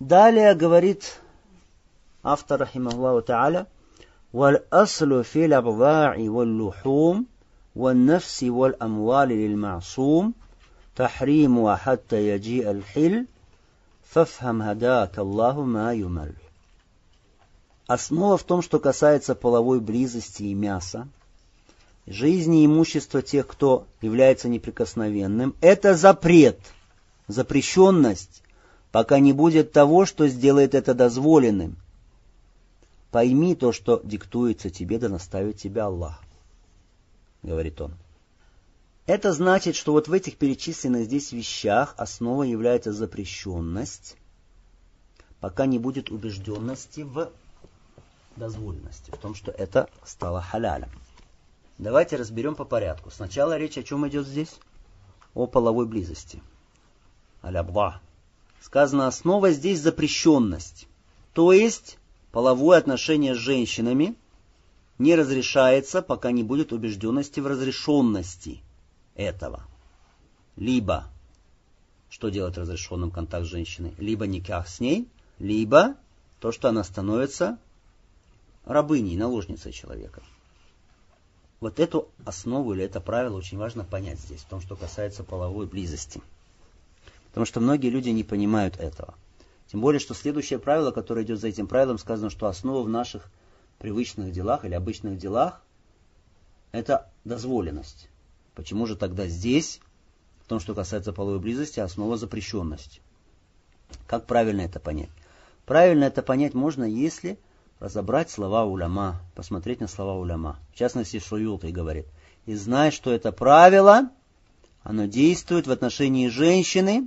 Далее говорит автор, рахимахуллаху та'аля: «Валь-аслу фил абда'i валь-лухум, валь-нафси валь-амвали лиль-ма'сум, тахриму хатта яджи аль-хиль, фафхам хадака Аллаху ма юмаль». Основа в том, что касается половой близости и мяса, жизни и имущества тех, кто является неприкосновенным, это запрет, запрещенность, пока не будет того, что сделает это дозволенным. Пойми то, что диктуется тебе, да наставит тебя Аллах, говорит он. Это значит, что вот в этих перечисленных здесь вещах основой является запрещенность, пока не будет убежденности в дозволенности, в том, что это стало халялем. Давайте разберем по порядку. Сначала речь о чем идет здесь? О половой близости. Аль-абда. Сказано, основа здесь запрещенность. То есть, половое отношение с женщинами не разрешается, пока не будет убежденности в разрешенности этого. Либо, что делать разрешенным контакт с женщиной? Либо никах с ней, либо то, что она становится рабыней, наложницей человека. Вот эту основу или это правило очень важно понять здесь, в том, что касается половой близости. Потому что многие люди не понимают этого. Тем более, что следующее правило, которое идет за этим правилом, сказано, что основа в наших привычных делах или обычных делах – это дозволенность. Почему же тогда здесь, в том, что касается половой близости, основа запрещенности? Как правильно это понять? Правильно это понять можно, если разобрать слова уляма, посмотреть на слова уляма. В частности, Суюти говорит: и знай, что это правило, оно действует в отношении женщины,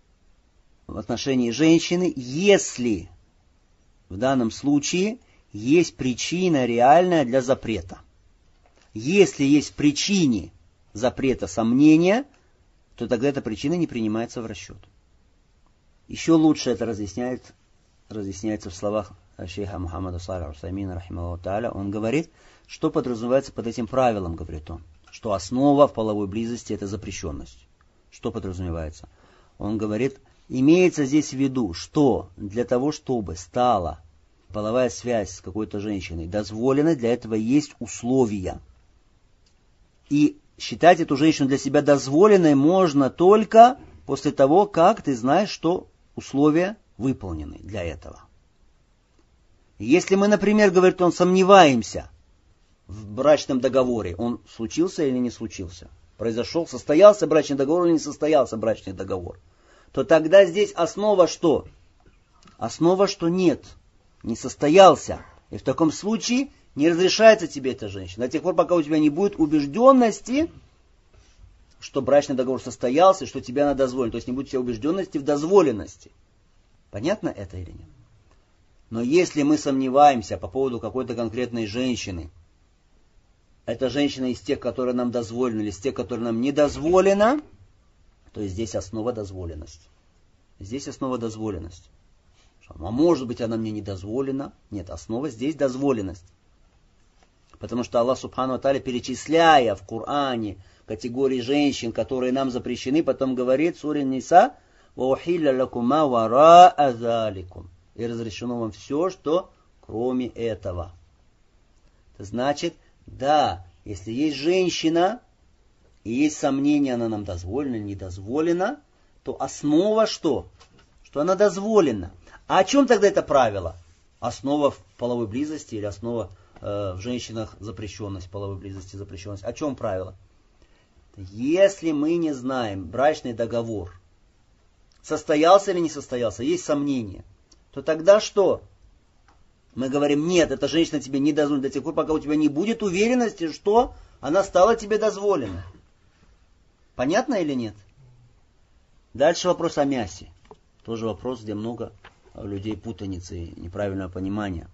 если в данном случае есть причина реальная для запрета. Если есть в причине запрета сомнения, то тогда эта причина не принимается в расчет. Еще лучше это разъясняется в словах шейха Мухаммада Салиха Усаймина, рахимахуллаху тааля. Он говорит, что подразумевается под этим правилом, говорит он, что основа в половой близости – это запрещенность. Что подразумевается? Он говорит, имеется здесь в виду, что для того, чтобы стала половая связь с какой-то женщиной дозволена, для этого есть условия. И считать эту женщину для себя дозволенной можно только после того, как ты знаешь, что условия выполнены для этого. Если мы, например, говорит он, сомневаемся в брачном договоре, он случился или не случился, произошел, состоялся брачный договор или не состоялся брачный договор, то тогда здесь основа что? Основа, что нет, не состоялся. И в таком случае не разрешается тебе эта женщина до тех пор, пока у тебя не будет убежденности, что брачный договор состоялся, и что тебе она дозволена. То есть не будет у тебя убежденности в дозволенности. Понятно это или нет? Но если мы сомневаемся по поводу какой-то конкретной женщины, эта женщина из тех, которые нам дозволены, или из тех, которые нам не дозволено, то есть здесь основа дозволенность. Здесь основа дозволенность. А может быть, она мне не дозволена? Нет, основа здесь дозволенность. Потому что Аллах Субхану ва Тааля, перечисляя в Коране категории женщин, которые нам запрещены, потом говорит в суре Ниса: «Ваухилля лакума вара'a заликум». И разрешено вам все, что кроме этого. Это значит, да, если есть женщина, и есть сомнения, она нам дозволена или не дозволена, то основа что? Что она дозволена. А о чем тогда это правило? Основа в половой близости или основа в женщинах запрещенность, половой близости запрещенность? О чем правило? Если мы не знаем брачный договор, состоялся или не состоялся, есть сомнения, то тогда что? Мы говорим, нет, эта женщина тебе не дозволена до тех пор, пока у тебя не будет уверенности, что она стала тебе дозволена. Понятно или нет? Дальше вопрос о мясе. Тоже вопрос, где много людей путаницы и неправильного понимания.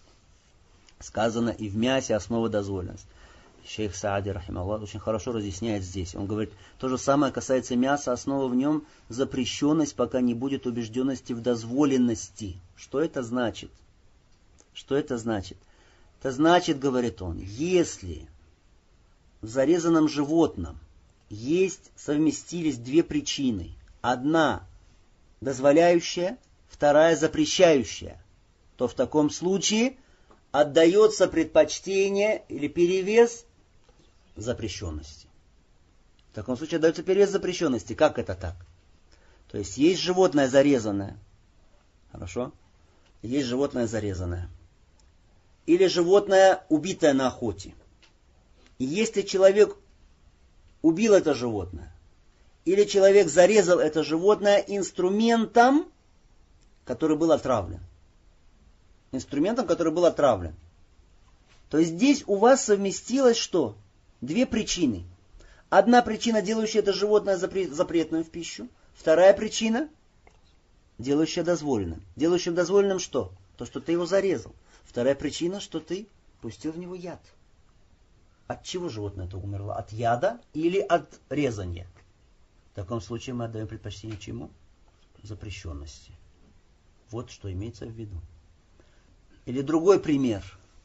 Сказано, и в мясе основа дозволенность. Шейх Саади, рахимахуллах, очень хорошо разъясняет здесь. Он говорит, то же самое касается мяса, основа в нем запрещенность, пока не будет убежденности в дозволенности. Что это значит? Что это значит? Это значит, говорит он, если в зарезанном животном совместились две причины. Одна дозволяющая, вторая запрещающая, то в таком случае отдается предпочтение или перевес запрещенности. В таком случае отдается перевес запрещенности. Как это так? То есть животное зарезанное. Хорошо? Есть животное зарезанное. Или животное, убитое на охоте. И если человек убил это животное, или человек зарезал это животное инструментом, который был отравлен. Инструментом, который был отравлен. То есть здесь у вас совместилось что? Две причины. Одна причина, делающая это животное запретным в пищу. Вторая причина, делающая дозволенным. Делающим дозволенным что? То, что ты его зарезал. Вторая причина, что ты пустил в него яд. От чего животное это умерло? От яда или от резания? В таком случае мы отдаем предпочтение чему? Запрещенности. Вот что имеется в виду. Или другой пример.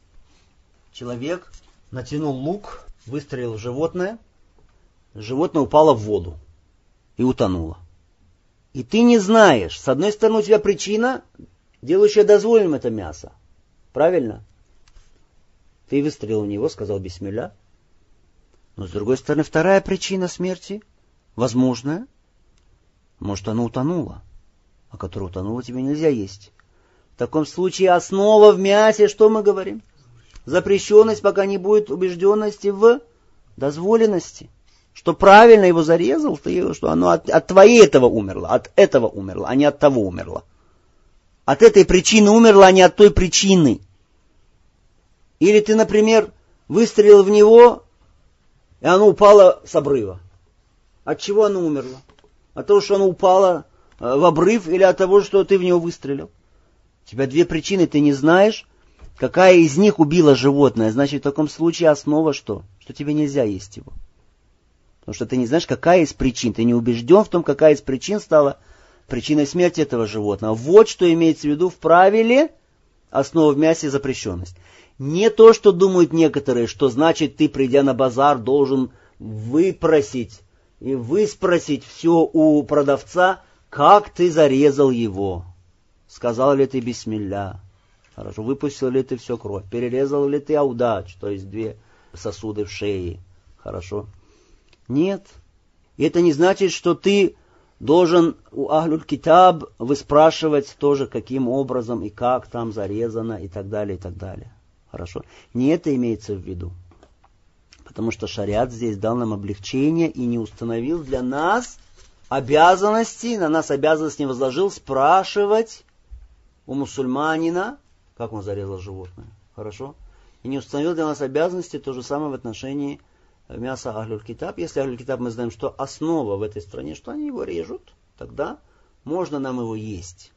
Человек натянул лук, выстрелил в животное упало в воду и утонуло. И ты не знаешь, с одной стороны у тебя причина, делающая дозволенным это мясо. Правильно? Ты выстрелил в него, сказал бисмилля. Но с другой стороны, вторая причина смерти, возможная, может оно утонуло, а которое утонуло тебе нельзя есть. В таком случае основа в мясе, что мы говорим? Запрещенность, пока не будет убежденности в дозволенности. Что правильно его зарезал, что оно от твоей этого умерло, а не от того умерло. От этой причины умерло, а не от той причины. Или ты, например, выстрелил в него, и оно упало с обрыва. От чего оно умерло? От того, что оно упало в обрыв, или от того, что ты в него выстрелил? У тебя две причины, ты не знаешь, какая из них убила животное. Значит, в таком случае основа что? Что тебе нельзя есть его. Потому что ты не знаешь, какая из причин. Ты не убежден в том, какая из причин стала причиной смерти этого животного. Вот что имеется в виду в правиле основа в мясе запрещенность. Не то, что думают некоторые, что значит ты, придя на базар, должен выпросить и выспросить все у продавца, как ты зарезал его. Сказал ли ты бисмилля? Хорошо, выпустил ли ты всю кровь? Перерезал ли ты аудач, то есть две сосуды в шее? Хорошо. Нет. И это не значит, что ты должен у Ахлюль Китаб выспрашивать тоже, каким образом и как там зарезано и так далее, и так далее. Хорошо? Не это имеется в виду. Потому что шариат здесь дал нам облегчение и не установил для нас обязанности, на нас обязанность не возложил спрашивать у мусульманина, как он зарезал животное. Хорошо? И не установил для нас обязанности то же самое в отношении мяса Ахлюль Китаб. Если Ахлюль Китаб мы знаем, что основа в этой стране, что они его режут, тогда можно нам его есть.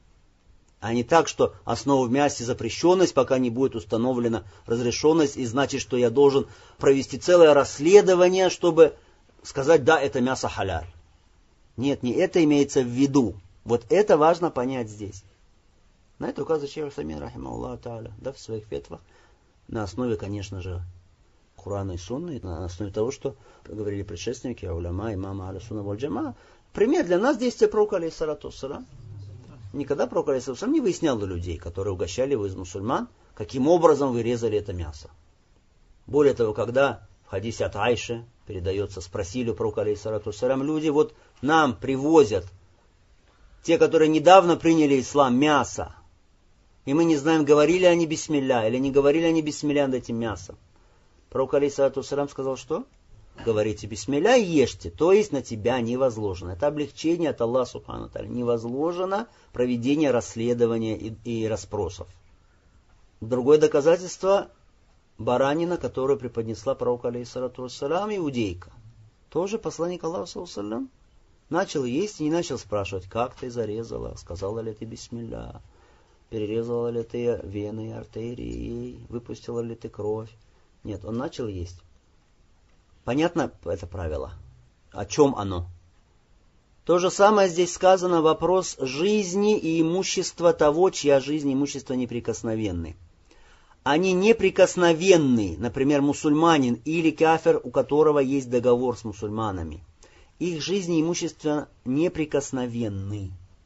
А не так, что основа в мясе запрещенность, пока не будет установлена разрешенность, и значит, что я должен провести целое расследование, чтобы сказать, да, это мясо халяль. Нет, не это имеется в виду. Вот это важно понять здесь. На это указывает шейх Усаймин, рахимахуллаху тааля, да, в своих фетвах, на основе, конечно же, Курана и Сунны, на основе того, что говорили предшественники, уляма, имама, аля сунна валь джама. Пример для нас действия пророка, алейхиссалату вассалям. Никогда пророк, алейхиссалату вассалям, не выяснял у людей, которые угощали его из мусульман, каким образом вы резали это мясо. Более того, когда в хадисе от Айши передается, спросили у пророка, алейхиссалату вассалям, люди, вот нам привозят те, которые недавно приняли ислам, мясо, и мы не знаем, говорили они бисмилля или не говорили они бисмилля над этим мясом. Пророк, алейхиссалату вассалям, сказал, что? Говорите бисмилля и ешьте, то есть на тебя не возложено. Это облегчение от Аллаха субхану ва тааля. Не возложено проведение расследования и расспросов. Другое доказательство — баранина, которую преподнесла пророку, алейхиссалату вассалям, иудейка. Тоже посланник Аллаха, саллаллаху алейхи ва саллям, начал есть и не начал спрашивать, как ты зарезала, сказала ли ты бисмилля, перерезала ли ты вены и артерии, выпустила ли ты кровь. Нет, он начал есть. Понятно это правило? О чем оно? То же самое здесь сказано, вопрос жизни и имущества того, чья жизнь и имущество неприкосновенны. Они неприкосновенны, например, мусульманин или кафир, у которого есть договор с мусульманами. Их жизнь и имущество неприкосновенны.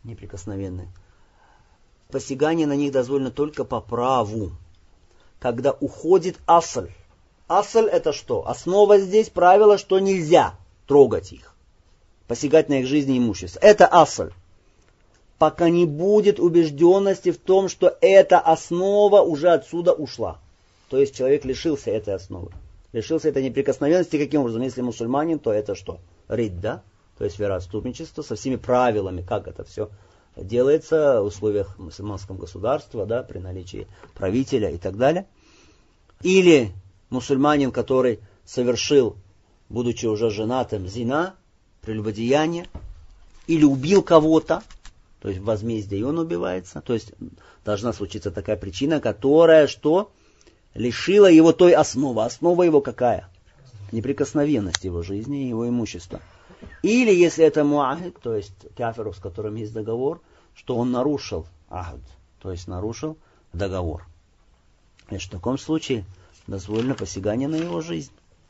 неприкосновенные. Посягание на них дозволено только по праву, когда уходит асль. Асль это что? Основа здесь, правило, что нельзя трогать их, посягать на их жизнь и имущество. Это асль. Пока не будет убежденности в том, что эта основа уже отсюда ушла. То есть человек лишился этой основы. Лишился этой неприкосновенности. Каким образом? Если мусульманин, то это что? Ридда, то есть вероотступничество со всеми правилами, как это все делается в условиях мусульманского государства, да, при наличии правителя и так далее. Или мусульманин, который совершил, будучи уже женатым, зина, прелюбодеяние, или убил кого-то, то есть возмездие, и он убивается. То есть должна случиться такая причина, которая что? Лишила его той основы. Основа его какая? Неприкосновенность его жизни и его имущества. Или если это муахид, то есть кафир, с которым есть договор, что он нарушил ахд, то есть нарушил договор. И в таком случае дозволено посягание на его жизнь.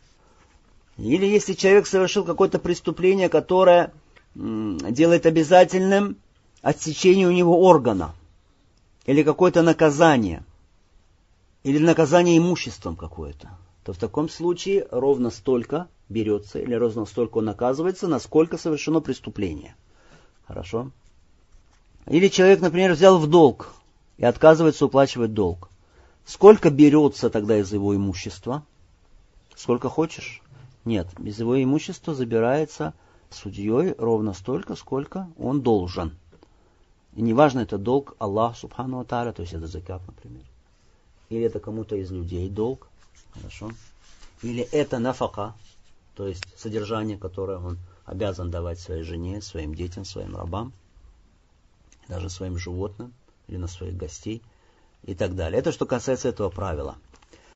Или если человек совершил какое-то преступление, которое делает обязательным отсечение у него органа, или какое-то наказание, или наказание имуществом какое-то, то в таком случае ровно столько берется, или ровно столько он наказывается, насколько совершено преступление. Хорошо? Или человек, например, взял в долг и отказывается уплачивать долг. Сколько берется тогда из его имущества? Сколько хочешь? Нет, из его имущества забирается судьей ровно столько, сколько он должен. И неважно, это долг Аллах Субхану ва Тааля, то есть это закат, например. Или это кому-то из людей долг. Хорошо. Или это нафака, то есть содержание, которое он обязан давать своей жене, своим детям, своим рабам, даже своим животным, или на своих гостей, и так далее. Это что касается этого правила.